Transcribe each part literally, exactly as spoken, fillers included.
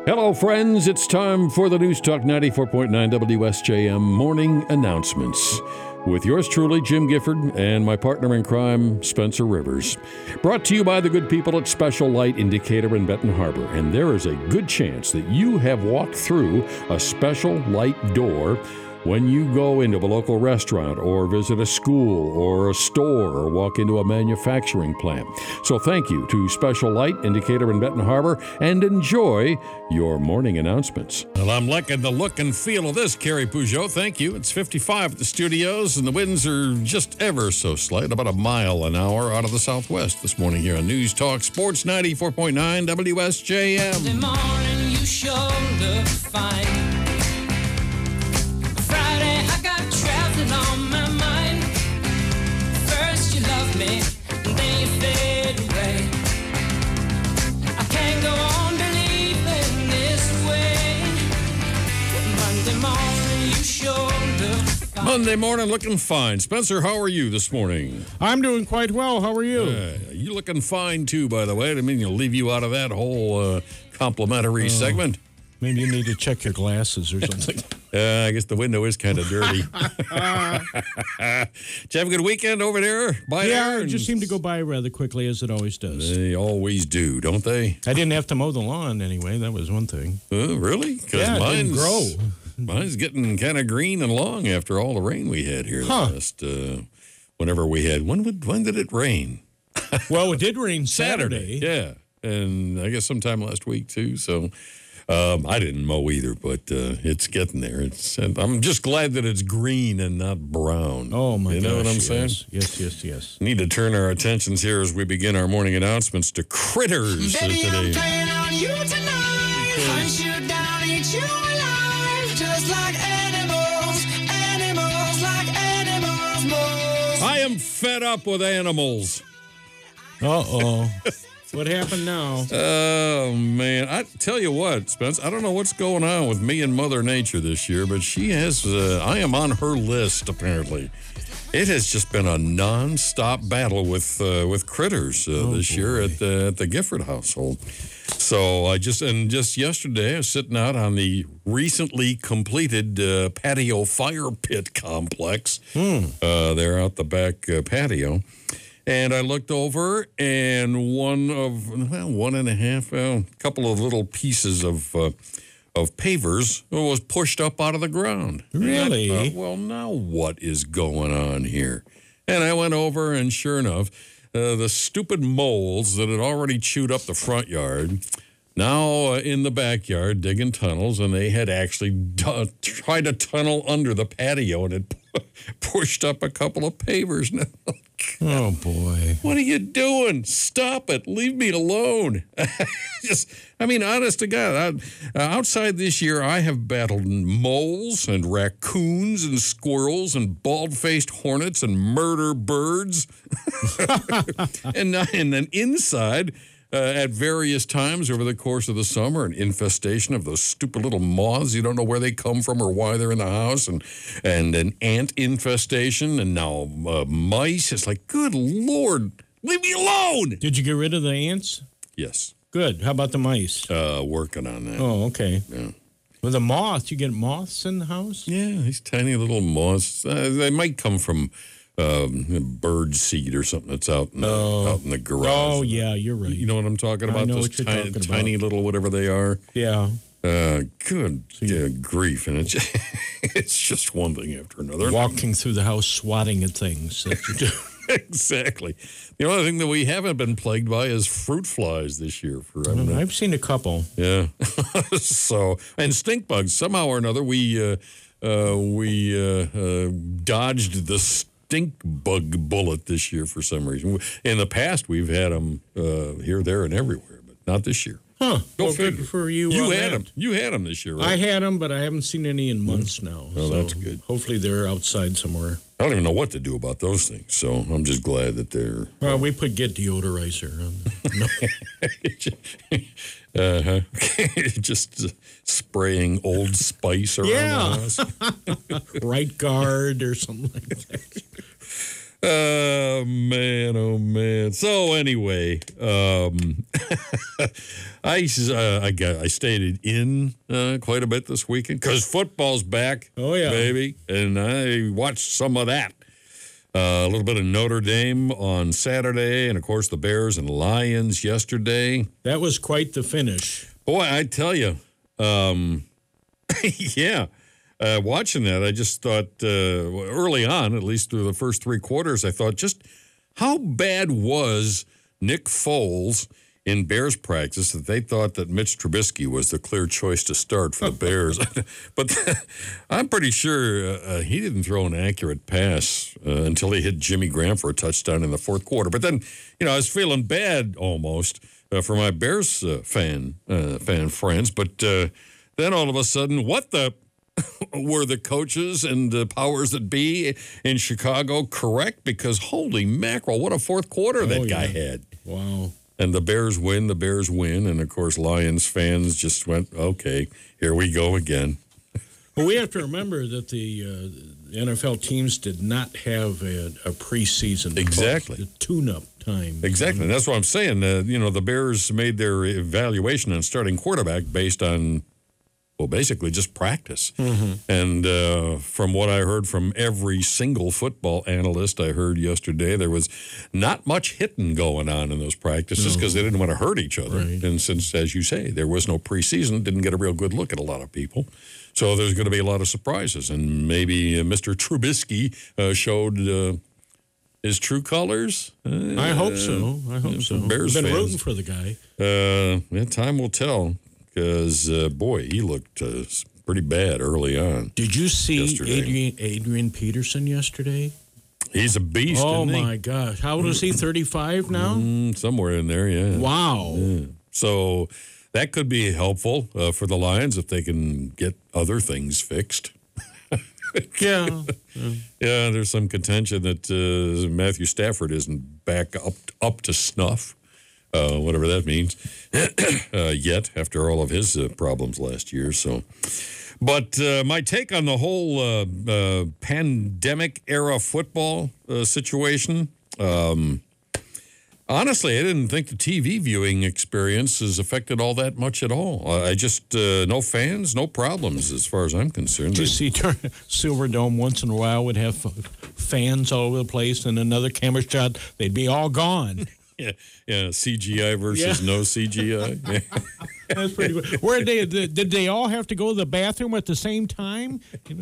Hello, friends. It's time for the News Talk ninety-four point nine W S J M morning announcements with yours truly, Jim Gifford, and my partner in crime, Spencer Rivers. Brought to you by the good people at Special Light Indicator in Benton Harbor. And there is a good chance that you have walked through a special light door when you go into a local restaurant or visit a school or a store or walk into a manufacturing plant. So thank you to Special Light Indicator in Benton Harbor and enjoy your morning announcements. Well, I'm liking the look and feel of this, Carrie Peugeot. Thank you. It's fifty-five at the studios, and the winds are just ever so slight, about a mile an hour out of the southwest this morning here on News Talk Sports ninety-four point nine W S J M. Monday morning, you sure look fine. Friday, I got traveling on my mind. First you love me, and then you fade away. I can't go on believing this way. Monday morning, you sure look fine. Monday morning, looking fine. Spencer, how are you this morning? I'm doing quite well. How are you? Uh, you looking fine, too, by the way. I didn't mean to leave you out of that whole uh, complimentary uh, segment. Maybe you need to check your glasses or something. uh, I guess the window is kind of dirty. Did you have a good weekend over there? By yeah, there? it just seemed to go by rather quickly, as it always does. They always do, don't they? I didn't have to mow the lawn anyway. That was one thing. Uh, really? Yeah, it didn't grow. Mine's getting kind of green and long after all the rain we had here huh. last, uh, whenever we had. When, would, when did it rain? Well, it did rain Saturday. Saturday. Yeah, and I guess sometime last week, too, so... Um, I didn't mow either, but uh, it's getting there. It's. And I'm just glad that it's green and not brown. Oh, my gosh. You know what I'm saying? Yes, yes, yes. Need to turn our attentions here as we begin our morning announcements to critters Baby, today. I'm playing on you tonight. Hunt you down, eat you alive. Just like animals, animals, like animals most. I am fed up with animals. Uh-oh. What happened now? Oh, man. I tell you what, Spence, I don't know what's going on with me and Mother Nature this year, but she has, uh, I am on her list, apparently. It has just been a nonstop battle with uh, with critters uh, oh, this boy. year at the, at the Gifford household. So I just, and just yesterday, I was sitting out on the recently completed uh, patio fire pit complex. Hmm. Uh, there out the back uh, patio. And I looked over, and one of, well, one and a half, a couple of little pieces of uh, of pavers was pushed up out of the ground. Really? And I thought, well, now what is going on here? And I went over, and sure enough, uh, the stupid moles that had already chewed up the front yard, now uh, in the backyard digging tunnels, and they had actually d- tried to tunnel under the patio, and it pushed up a couple of pavers. Now, oh, boy. what are you doing? Stop it. Leave me alone. Just, I mean, honest to God, I, uh, outside this year, I have battled moles and raccoons and squirrels and bald-faced hornets and murder birds. and, and then inside... Uh, at various times over the course of the summer, an infestation of those stupid little moths. You don't know where they come from or why they're in the house, and and an ant infestation, and now uh, mice. It's like, good Lord, leave me alone. Did you get rid of the ants? Yes. Good. How about the mice? Uh, working on that. Oh, okay. Yeah. With the moths, you get moths in the house? Yeah, these tiny little moths. Uh, they might come from... Um, bird seed or something that's out in, the, oh. out in the garage. Oh, yeah, you're right. You know what I'm talking about? I know Those what you're tiny, talking tiny about. little whatever they are. Yeah. Uh, good yeah, grief. And it's just, it's just one thing after another. Walking through the house swatting at things that you do. Exactly. The only thing that we haven't been plagued by is fruit flies this year. For I mean, I've seen a couple. Yeah. So, and stink bugs. Somehow or another, we, uh, uh, we uh, uh, dodged the stink bug bullet this year for some reason. In the past, we've had them uh, here, there, and everywhere, but not this year. Huh. Go well, figure. good for you. You on had that. them. You had them this year, right? I had them, but I haven't seen any in months now. Oh, so that's good. Hopefully they're outside somewhere. I don't even know what to do about those things, so I'm just glad that they're... Well, we put get deodorizer on them. No. uh-huh. Just uh, spraying Old Spice around Yeah. the house. Right guard or something like that. Oh, man, oh, man. So, anyway, um, I, uh, I, got, I stayed in uh, quite a bit this weekend because football's back. Oh, yeah. Baby. And I watched some of that. Uh, a little bit of Notre Dame on Saturday, and, of course, the Bears and Lions yesterday. That was quite the finish. Boy, I tell you, um, yeah. Uh, watching that, I just thought uh, early on, at least through the first three quarters, I thought just how bad was Nick Foles in Bears practice that they thought that Mitch Trubisky was the clear choice to start for the Bears. But I'm pretty sure uh, he didn't throw an accurate pass uh, until he hit Jimmy Graham for a touchdown in the fourth quarter. But then, you know, I was feeling bad almost uh, for my Bears uh, fan uh, fan friends. But uh, then all of a sudden, what the... were the coaches and the powers that be in Chicago correct? Because holy mackerel, what a fourth quarter that Oh, guy yeah. had. Wow. And the Bears win, the Bears win. And, of course, Lions fans just went, okay, here we go again. Well, we have to remember that the, uh, the N F L teams did not have a, a preseason. Exactly. The tune-up time. Exactly. And that's what I'm saying. Uh, you know, the Bears made their evaluation on starting quarterback based on, well, basically just practice. Mm-hmm. And uh, from what I heard from every single football analyst I heard yesterday, there was not much hitting going on in those practices because no. they didn't want to hurt each other. Right. And since, as you say, there was no preseason, didn't get a real good look at a lot of people. So there's going to be a lot of surprises. And maybe uh, Mister Trubisky uh, showed uh, his true colors. Uh, I hope so. I hope so. Bears I've been fans. rooting for the guy. Uh, yeah, time will tell. Because, uh, boy, he looked uh, pretty bad early on. Did you see yesterday. Adrian, Adrian Peterson yesterday? He's a beast, Oh, isn't he? my gosh. How old is he, thirty-five now? Mm, somewhere in there, yeah. Wow. Yeah. So that could be helpful uh, for the Lions if they can get other things fixed. Yeah. Yeah, there's some contention that uh, Matthew Stafford isn't back up, up to snuff. Uh, whatever that means, uh, yet after all of his uh, problems last year. So, but uh, my take on the whole uh, uh, pandemic era football uh, situation. Um, honestly, I didn't think the T V viewing experience has affected all that much at all. I just uh, no fans, no problems as far as I'm concerned. Did you see Silverdome once in a while would have fans all over the place, and another camera shot, they'd be all gone. Yeah, yeah, C G I versus Yeah. no C G I. Yeah. That's pretty good. Where did they, did they all have to go to the bathroom at the same time?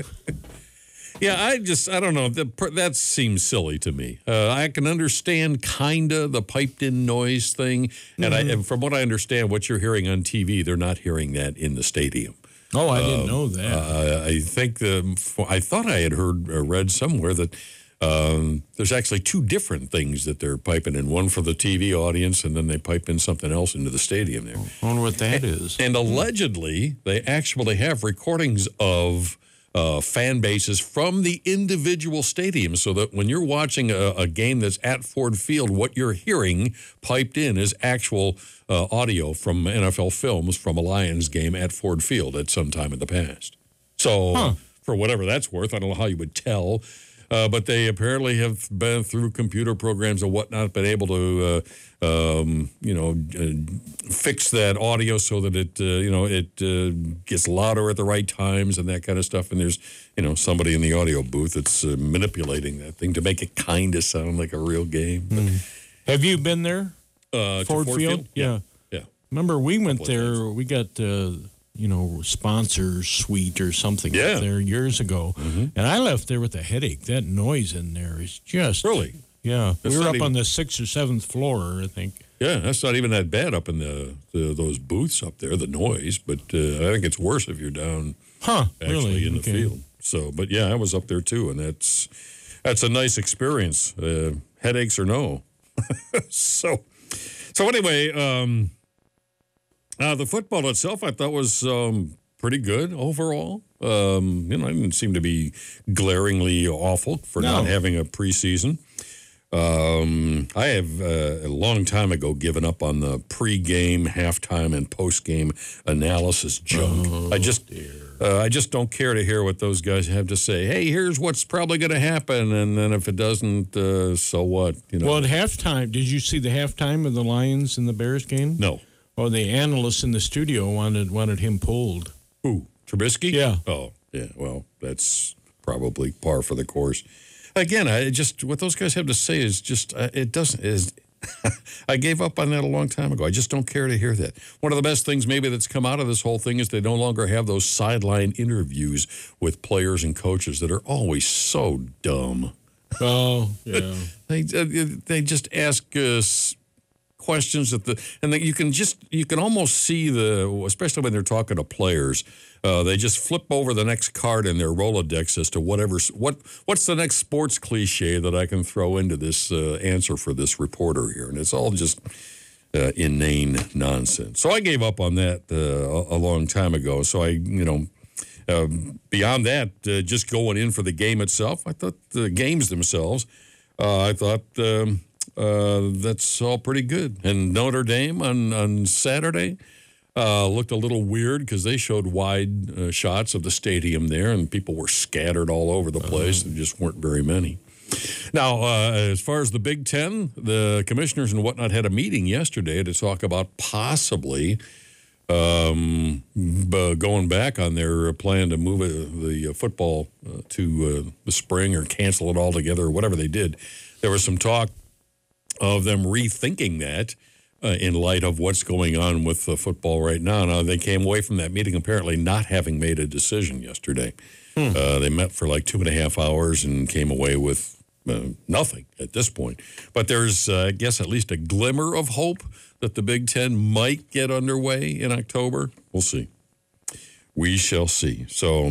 Yeah, I just, I don't know. The, that seems silly to me. Uh, I can understand kind of the piped-in noise thing. And, Mm-hmm. I, and from what I understand, what you're hearing on T V, they're not hearing that in the stadium. Oh, I didn't know that. Uh, I think, the, I thought I had heard or read somewhere that um, there's actually two different things that they're piping in. One for the T V audience, and then they pipe in something else into the stadium there. I wonder what that is. And allegedly, they actually have recordings of uh, fan bases from the individual stadiums so that when you're watching a, a game that's at Ford Field, what you're hearing piped in is actual uh, audio from N F L films from a Lions game at Ford Field at some time in the past. So Huh. for whatever that's worth, I don't know how you would tell. Uh, but they apparently have been through computer programs and whatnot, been able to, uh, um, you know, uh, fix that audio so that it, uh, you know, it uh, gets louder at the right times and that kind of stuff. And there's, you know, somebody in the audio booth that's uh, manipulating that thing to make it kind of sound like a real game. Mm. Have you been there? Uh, to Ford, Ford Field? Field? Yeah. Yeah. Remember, we went Couple of there. times. We got, uh, you know, sponsor suite or something Yeah. there years ago. And I left there with a headache. That noise in there is just. Really? Yeah. That's we were not up even- on the sixth or seventh floor, I think. Yeah, that's not even that bad up in the, the those booths up there, the noise. But uh, I think it's worse if you're down Huh. actually really? in the Okay. field. So, but yeah, I was up there too, and that's that's a nice experience. Uh, headaches or no. so, so anyway, um, uh, the football itself, I thought was um, pretty good overall. Um, you know, I didn't seem to be glaringly awful for No. not having a preseason. Um, I have uh, a long time ago given up on the pregame, halftime, and postgame analysis junk. Oh, I just, dear. Uh, I just don't care to hear what those guys have to say. Hey, here's what's probably going to happen, and then if it doesn't, uh, so what? You know. Well, at halftime, did you see the halftime of the Lions and the Bears game? No. Well, the analysts in the studio wanted wanted him pulled. Who? Trubisky? Yeah. Oh, yeah. Well, that's probably par for the course. Again, I just what those guys have to say is just uh, it doesn't is. I gave up on that a long time ago. I just don't care to hear that. One of the best things maybe that's come out of this whole thing is they no longer have those sideline interviews with players and coaches that are always so dumb. Oh, yeah. they they just ask us questions that the and that you can just you can almost see the especially when they're talking to players. Uh, they just flip over the next card in their Rolodex as to whatever what what's the next sports cliche that I can throw into this uh, answer for this reporter here, and it's all just uh, inane nonsense. So I gave up on that uh, a, a long time ago. So I, you know, uh, beyond that, uh, just going in for the game itself, I thought the games themselves, uh, I thought um, uh, that's all pretty good. And Notre Dame on on Saturday. Uh, looked a little weird because they showed wide uh, shots of the stadium there, and people were scattered all over the place. Uh-huh. There just weren't very many. Now, uh, as far as the Big Ten, the commissioners and whatnot had a meeting yesterday to talk about possibly um, b- going back on their plan to move uh, the uh, football uh, to uh, the spring or cancel it altogether or whatever they did. There was some talk of them rethinking that. Uh, in light of what's going on with uh, football right now. Now, they came away from that meeting apparently not having made a decision yesterday. Hmm. Uh, they met for like two and a half hours and came away with uh, nothing at this point. But there's, uh, I guess, at least a glimmer of hope that the Big Ten might get underway in October. We'll see. We shall see. So,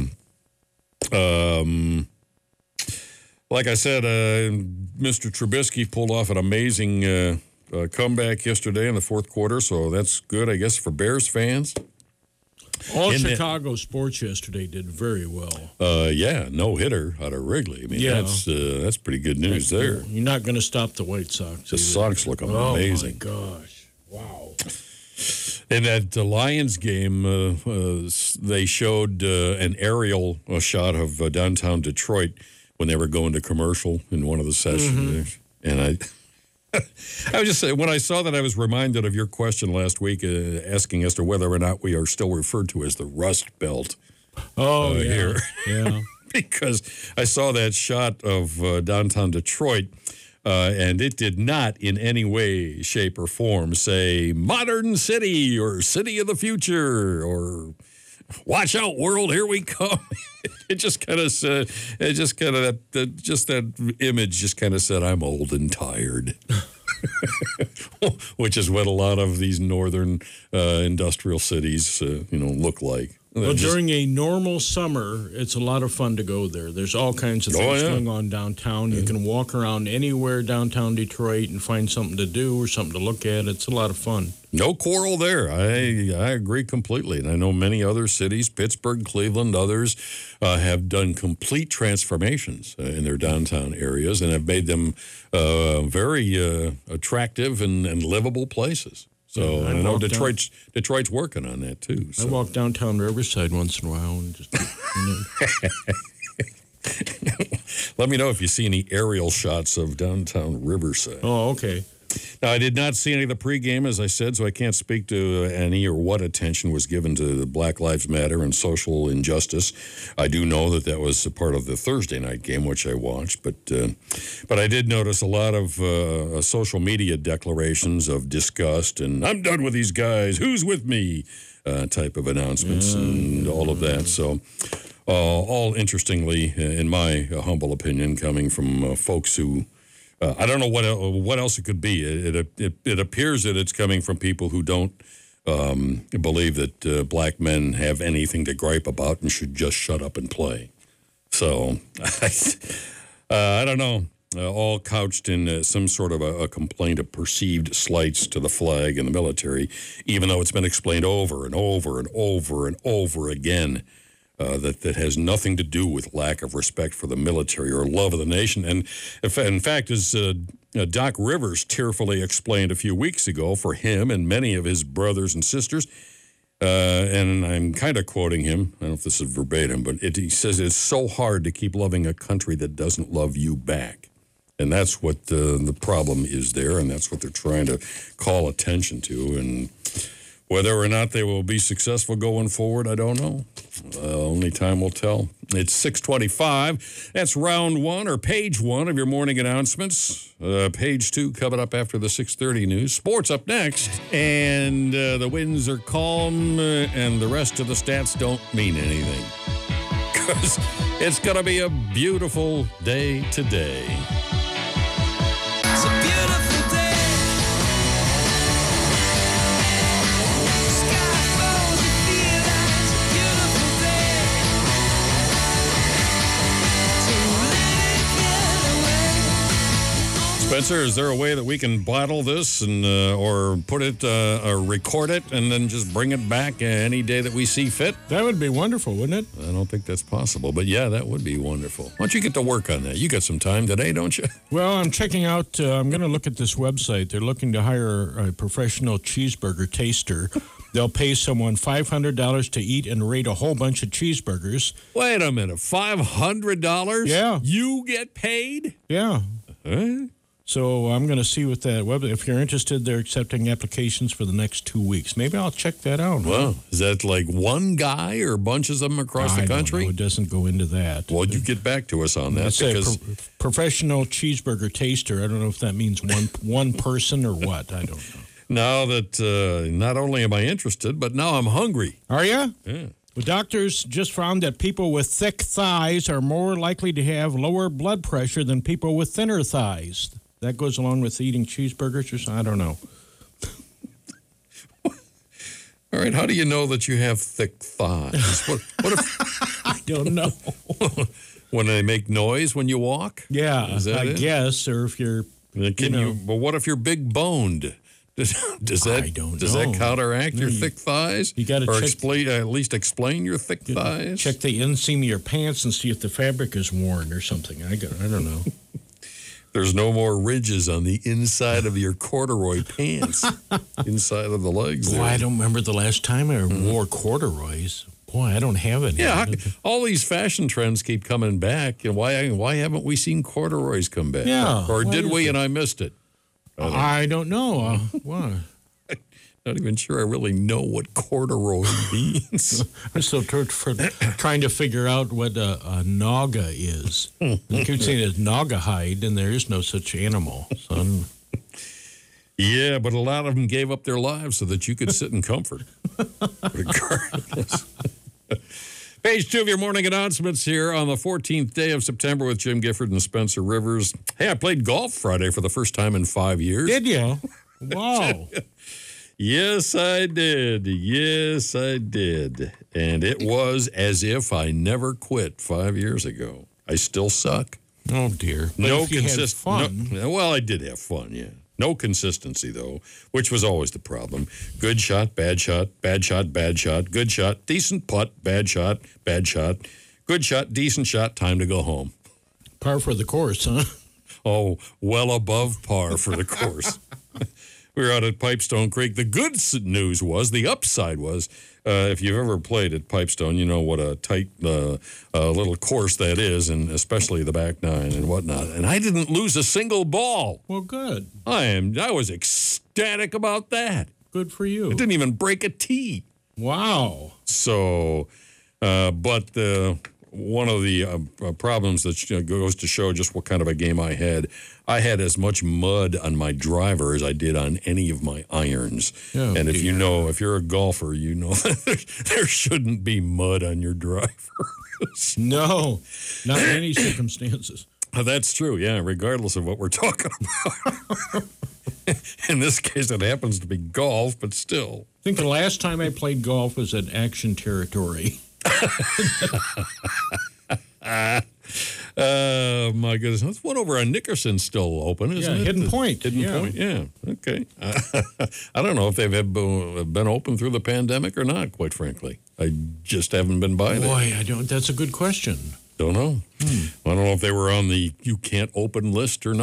um, like I said, uh, Mister Trubisky pulled off an amazing uh, Uh, comeback yesterday in the fourth quarter, so that's good, I guess, for Bears fans. All in Chicago the, sports yesterday did very well. Uh, yeah, no hitter out of Wrigley. I mean, yeah. that's uh, that's pretty good news that's there. Cool. You're not going to stop the White Sox. The either. Sox look amazing. Oh my gosh! Wow. In that uh, Lions game, uh, uh, they showed uh, an aerial uh, shot of uh, downtown Detroit when they were going to commercial in one of the sessions, mm-hmm. and I. I was just saying, when I saw that, I was reminded of your question last week, uh, asking as to whether or not we are still referred to as the Rust Belt. Oh, uh, yeah. Here. Yeah. Because I saw that shot of uh, downtown Detroit, uh, and it did not in any way, shape, or form say modern city or city of the future or watch out, world, here we come. It just kind of said, it just kind of, that, that, just that image just kind of said, I'm old and tired. Which is what a lot of these northern uh, industrial cities, uh, you know, look like. Well, just, during a normal summer, it's a lot of fun to go there. There's all kinds of things oh, yeah. going on downtown. Yeah. You can walk around anywhere downtown Detroit and find something to do or something to look at. It's a lot of fun. No quarrel there. I I agree completely. And I know many other cities, Pittsburgh, Cleveland, others, uh, have done complete transformations uh, in their downtown areas and have made them uh, very uh, attractive and, and livable places. So yeah, I, I know Detroit's down, Detroit's working on that too. So. I walk downtown Riverside once in a while and just. You know. Let me know if you see any aerial shots of downtown Riverside. Oh, okay. Now, I did not see any of the pregame, as I said, so I can't speak to any or what attention was given to Black Lives Matter and social injustice. I do know that that was a part of the Thursday night game, which I watched, but uh, but I did notice a lot of uh, social media declarations of disgust and I'm done with these guys, who's with me, uh, type of announcements mm. and all of that. So uh, all interestingly, in my humble opinion, coming from uh, folks who Uh, I don't know what what else it could be. It it, it, it appears that it's coming from people who don't um, believe that uh, black men have anything to gripe about and should just shut up and play. So, uh, I don't know. Uh, all couched in uh, some sort of a, a complaint of perceived slights to the flag and the military, even though it's been explained over and over and over and over again. Uh, that, that has nothing to do with lack of respect for the military or love of the nation. And if, in fact, as uh, uh, Doc Rivers tearfully explained a few weeks ago, for him and many of his brothers and sisters, Uh, and I'm kind of quoting him. I don't know if this is verbatim, but it, he says it's so hard to keep loving a country that doesn't love you back. And that's what uh, the problem is there, and that's what they're trying to call attention to. And whether or not they will be successful going forward, I don't know. Uh, only time will tell. It's six twenty-five. That's round one or page one of your morning announcements. Uh, page two coming up after the six thirty news. Sports up next. And uh, the winds are calm, uh, and the rest of the stats don't mean anything. Because it's going to be a beautiful day today. It's a beautiful day. Sky falls, you feel like it's a beautiful day. So let it get away. Spencer, is there a way that we can bottle this and uh, or put it, uh, or record it, and then just bring it back uh, any day that we see fit? That would be wonderful, wouldn't it? I don't think that's possible, but yeah, that would be wonderful. Why don't you get to work on that? You got some time today, don't you? Well, I'm checking out, uh, I'm going to look at this website. They're looking to hire a professional cheeseburger taster. They'll pay someone five hundred dollars to eat and rate a whole bunch of cheeseburgers. Wait a minute, five hundred dollars? Yeah. You get paid? Yeah. Huh? So I'm going to see what that web. If you're interested, they're accepting applications for the next two weeks. Maybe I'll check that out. Wow. Is that like one guy or bunches of them across I the don't country? know. It doesn't go into that. Well, you get back to us on that. It's a because pro- professional cheeseburger taster. I don't know if that means one one person or what. I don't know. now that uh, not only am I interested, but now I'm hungry. Are you? Yeah. Well, doctors just found that people with thick thighs are more likely to have lower blood pressure than people with thinner thighs. That goes along with eating cheeseburgers or something? I don't know. All right, how do you know that you have thick thighs? What, what if I don't know. when they make noise when you walk? Yeah, Is that I it? guess. Or if you're, Can you, know. But what if you're big boned? Does, does that I don't does know. that counteract No, your you- thick thighs? you gotta or check- explain at least explain your thick thighs. check the inseam of your pants and see if the fabric is worn or something. I, got, I don't know. There's no more ridges on the inside of your corduroy pants, inside of the legs. Boy, there. I don't remember the last time I wore corduroys. Boy, I don't have any. Yeah, how- all these fashion trends keep coming back, and why why haven't we seen corduroys come back? Yeah, or why did is we it? and I missed it? I don't know. Uh, why? Not even sure I really know what corduroy means. I'm still tr- for trying to figure out what a, a naga is. I keep saying it's naga hide, and there is no such animal. So I'm- Yeah, but a lot of them gave up their lives so that you could sit in comfort. Regardless. Page two of your morning announcements here on the fourteenth day of September with Jim Gifford and Spencer Rivers. Hey, I played golf Friday for the first time in five years. Did you? Wow. Yes, I did. Yes, I did. And it was as if I never quit five years ago. I still suck. Oh, dear. But no if you had consist- fun. no- well, I did have fun, yeah. No consistency, though, which was always the problem. Good shot, bad shot, bad shot, bad shot, good shot, decent putt, bad shot, bad shot, good shot, decent shot, time to go home. Par for the course, huh? Oh, well above par for the course. We were out at Pipestone Creek. The good s- news was, the upside was, uh, if you've ever played at Pipestone, you know what a tight uh, uh, little course that is, and especially the back nine and whatnot. And I didn't lose a single ball. Well, good. I am. I was ecstatic about that. Good for you. I didn't even break a tee. Wow. So, uh, but uh, one of the uh, uh, problems that you know, goes to show just what kind of a game I had, I had as much mud on my driver as I did on any of my irons. Oh, and if dear. you know, if you're a golfer, you know that there shouldn't be mud on your driver. No, not in any circumstances. That's true, yeah, regardless of what we're talking about. In this case, it happens to be golf, but still. I think the last time I played golf was at Action Territory. Oh, my goodness. That's one over on Nickerson still open, isn't Yeah, it? Hidden The- Point, Hidden yeah. Point, yeah. Okay. I don't know if they've had bo- been open through the pandemic or not, quite frankly. I just haven't been by there. Boy, I don't. That's a good question. Don't know. Hmm. I don't know if they were on the you can't open list or not.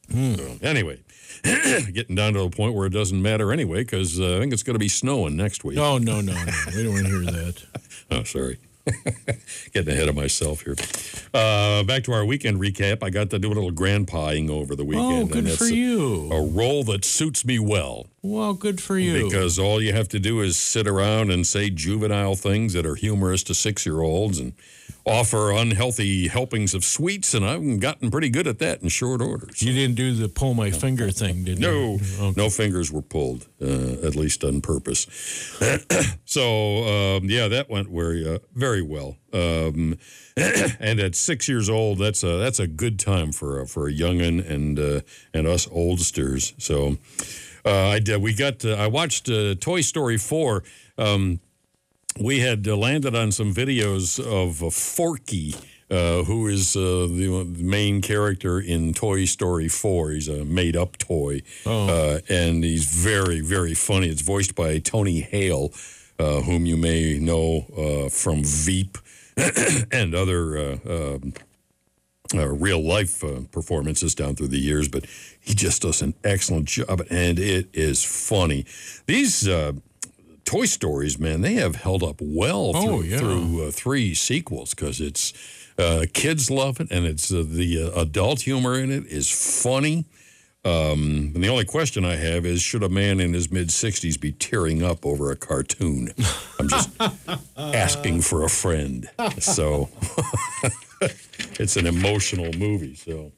Hmm. So, anyway, getting down to a point where it doesn't matter anyway, because uh, I think it's going to be snowing next week. No, no, no, no. We don't want to hear that. Oh, sorry. Getting ahead of myself here. Uh, back to our weekend recap. I got to do a little grandpaing over the weekend. Oh, good and for a, you. A role that suits me well. Well, good for you. Because all you have to do is sit around and say juvenile things that are humorous to six-year-olds and offer unhealthy helpings of sweets, and I've gotten pretty good at that in short order. So. You didn't do the pull my finger thing, did no, you? No, okay. No fingers were pulled, uh, at least on purpose. so, um, yeah, that went very, uh, very well. Um, and at six years old, that's a that's a good time for a, for a youngin' and uh, and us oldsters. So, uh, I did. We got. Uh, I watched uh, Toy Story four. Um, we had uh, landed on some videos of uh, Forky, uh, who is uh, the main character in Toy Story four. He's a made-up toy, oh. uh, and he's very, very funny. It's voiced by Tony Hale, uh, whom you may know uh, from Veep and other uh, uh, uh, real-life uh, performances down through the years. But he just does an excellent job, and it is funny. These uh, Toy Stories, man, they have held up well through, oh, yeah. through uh, three sequels because it's uh, kids love it, and it's uh, the uh, adult humor in it is funny. Um, and the only question I have is, should a man in his mid-sixties be tearing up over a cartoon? I'm just asking for a friend. So it's an emotional movie, so...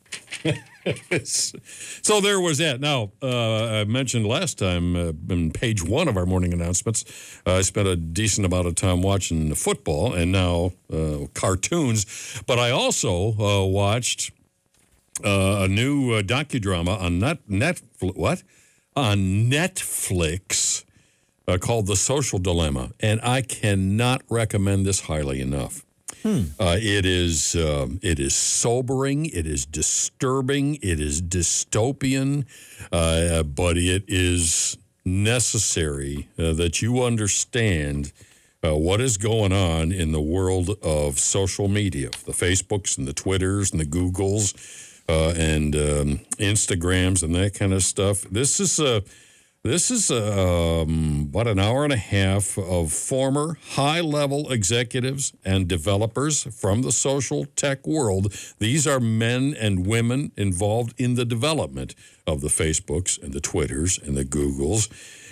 so there was that. Now, uh, I mentioned last time uh, in page one of our morning announcements, uh, I spent a decent amount of time watching football and now uh, cartoons, but I also uh, watched uh, a new uh, docudrama on net, Netflix, what? On Netflix uh, called The Social Dilemma, and I cannot recommend this highly enough. Hmm. Uh, it is um, it is sobering, it is disturbing, it is dystopian, uh, but it is necessary uh, that you understand uh, what is going on in the world of social media, the Facebooks and the Twitters and the Googles uh, and um, Instagrams and that kind of stuff. This is a This is um, about an hour and a half of former high-level executives and developers from the social tech world. These are men and women involved in the development of the Facebooks and the Twitters and the Googles.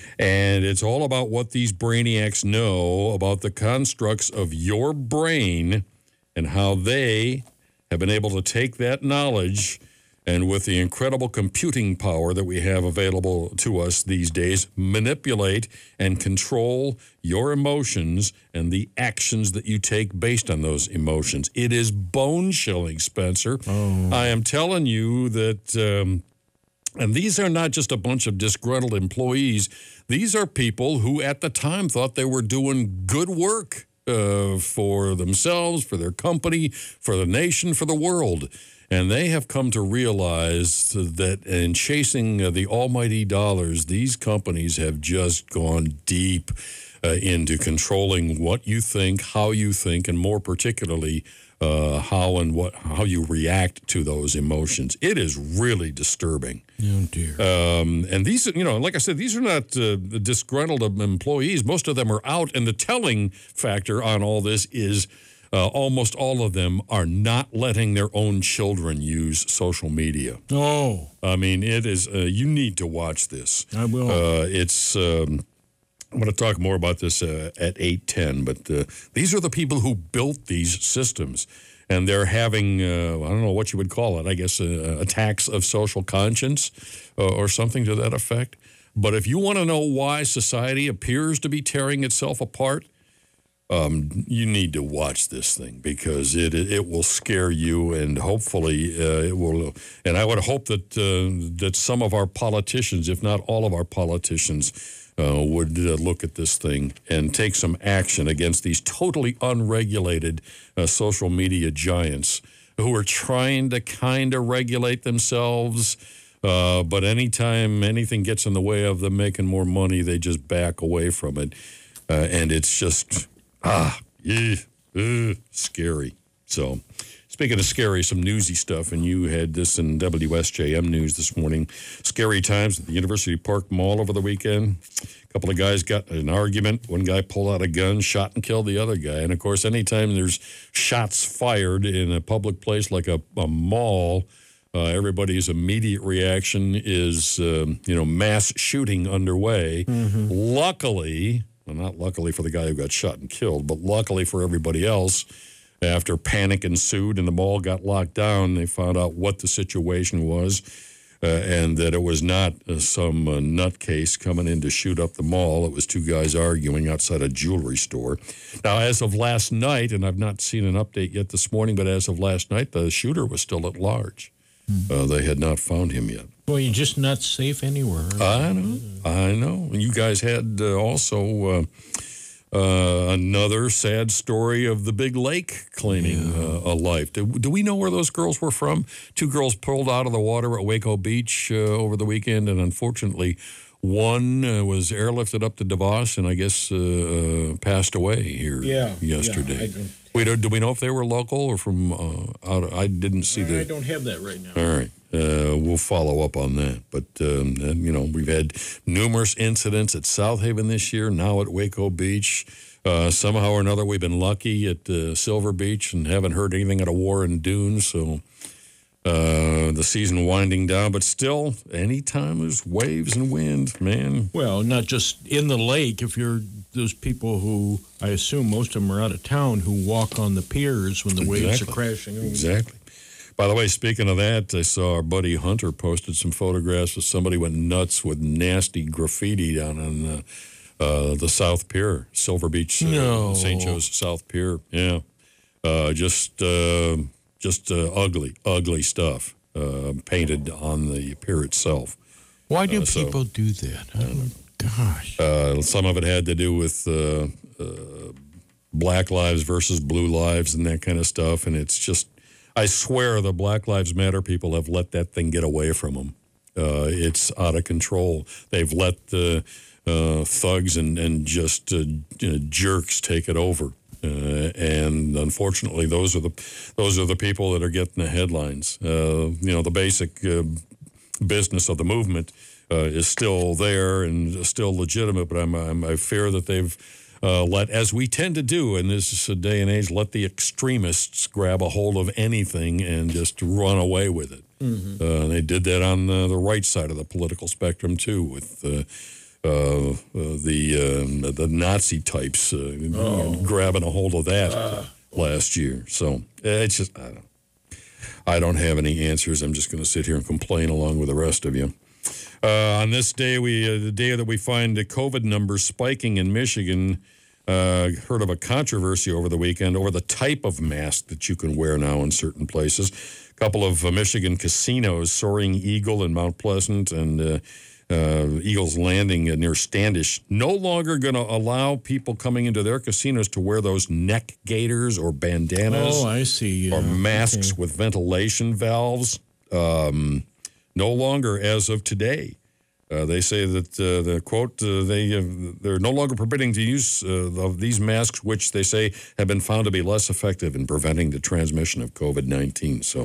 And it's all about what these brainiacs know about the constructs of your brain and how they have been able to take that knowledge and with the incredible computing power that we have available to us these days, manipulate and control your emotions and the actions that you take based on those emotions. It is bone-chilling, Spencer. Oh. I am telling you that, um, and these are not just a bunch of disgruntled employees. These are people who at the time thought they were doing good work uh, for themselves, for their company, for the nation, for the world. And they have come to realize that in chasing uh, the almighty dollars, these companies have just gone deep uh, into controlling what you think, how you think, and more particularly, uh, how and what how you react to those emotions. It is really disturbing. Oh, dear. Um, and these, you know, like I said, these are not uh, disgruntled employees. Most of them are out, and the telling factor on all this is Uh, almost all of them are not letting their own children use social media. Oh. I mean, it is, uh, you need to watch this. I will. Uh, it's, um, I'm going to talk more about this uh, at eight ten, but uh, these are the people who built these systems. And they're having, uh, I don't know what you would call it, I guess, uh, attacks of social conscience uh, or something to that effect. But if you want to know why society appears to be tearing itself apart, Um, you need to watch this thing because it it will scare you, and hopefully uh, it will. And I would hope that uh, that some of our politicians, if not all of our politicians, uh, would uh, look at this thing and take some action against these totally unregulated uh, social media giants who are trying to kind of regulate themselves. Uh, but anytime anything gets in the way of them making more money, they just back away from it, uh, and it's just. Ah, yeah, uh, scary. So, Speaking of scary, some newsy stuff, and you had this in W S J M News this morning. Scary times at the University Park Mall over the weekend. A couple of guys got in an argument. One guy pulled out a gun, shot and killed the other guy. And, of course, anytime there's shots fired in a public place like a, a mall, uh, everybody's immediate reaction is, um, you know, mass shooting underway. Mm-hmm. Luckily, well, not luckily for the guy who got shot and killed, but luckily for everybody else, after panic ensued and the mall got locked down, they found out what the situation was uh, and that it was not uh, some uh, nutcase coming in to shoot up the mall. It was two guys arguing outside a jewelry store. Now, as of last night, and I've not seen an update yet this morning, but as of last night, the shooter was still at large. Mm-hmm. Uh, they had not found him yet. Well, you're just not safe anywhere. I know. I know. You guys had uh, also... Uh, Uh, another sad story of the Big Lake claiming yeah. uh, a life. Do, do we know where those girls were from? Two girls pulled out of the water at Waco Beach uh, over the weekend, and unfortunately, one uh, was airlifted up to DeVos and I guess uh, uh, passed away here yeah, yesterday. Yeah, we don't, do we know if they were local or from uh, out? Of, I didn't see I the. I don't have that right now. All right. Uh, we'll follow up on that. But, um, and, you know, we've had numerous incidents at South Haven this year, now at Waco Beach. Uh, somehow or another, we've been lucky at uh, Silver Beach and haven't heard anything at a Warren Dunes. So uh, the season winding down. But still, anytime there's waves and wind, man. Well, not just in the lake. If you're those people who, I assume most of them are out of town, who walk on the piers when the exactly. waves are crashing over. Exactly. By the way, speaking of that, I saw our buddy Hunter posted some photographs of somebody went nuts with nasty graffiti down on uh, uh, the South Pier, Silver Beach, uh, no. Saint Joe's South Pier. Yeah, uh, just uh, just uh, ugly, ugly stuff uh, painted on the pier itself. Why do uh, so, people do that? I don't know. Gosh. Uh, some of it had to do with uh, uh, Black Lives versus Blue Lives and that kind of stuff, and it's just. I swear the Black Lives Matter people have let that thing get away from them. Uh, it's out of control. They've let the uh, thugs and, and just uh, you know, jerks take it over. Uh, and unfortunately, those are the those are the people that are getting the headlines. Uh, you know, the basic uh, business of the movement uh, is still there and still legitimate, but I'm, I'm, I fear that they've Uh, let, as we tend to do in this day and age, let the extremists grab a hold of anything and just run away with it. Mm-hmm. Uh, they did that on uh, the right side of the political spectrum too, with uh, uh, uh, the uh, the Nazi types uh, oh. grabbing a hold of that uh. last year. So it's just I don't, I don't have any answers. I'm just going to sit here and complain along with the rest of you. Uh, on this day, we uh, the day that we find the COVID numbers spiking in Michigan, uh, heard of a controversy over the weekend over the type of mask that you can wear now in certain places. A couple of uh, Michigan casinos, Soaring Eagle in Mount Pleasant and uh, uh, Eagle's Landing near Standish, no longer going to allow people coming into their casinos to wear those neck gaiters or bandanas. Oh, I see. Yeah. Or masks okay. with ventilation valves. Um No longer as of today. Uh, they say that uh, the quote uh, they uh, they're no longer permitting to use uh, of these masks, which they say have been found to be less effective in preventing the transmission of COVID nineteen. So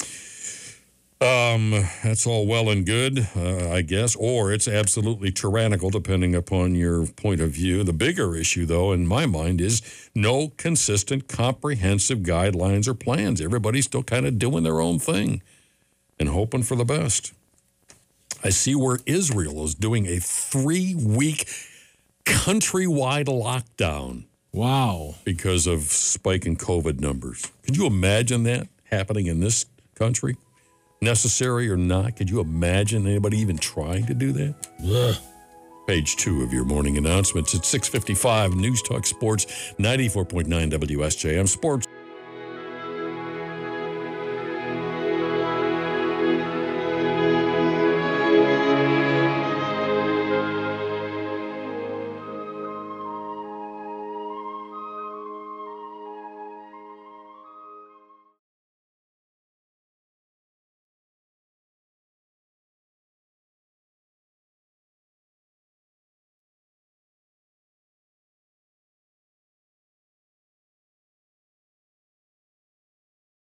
um, that's all well and good, uh, I guess, or it's absolutely tyrannical, depending upon your point of view. The bigger issue, though, in my mind, is no consistent, comprehensive guidelines or plans. Everybody's still kind of doing their own thing and hoping for the best. I see where Israel is doing a three-week countrywide lockdown. Wow. Because of spiking COVID numbers. Could you imagine that happening in this country? Necessary or not? Could you imagine anybody even trying to do that? Ugh. Page two of your morning announcements at six fifty-five News Talk Sports, ninety-four point nine W S J M. Sports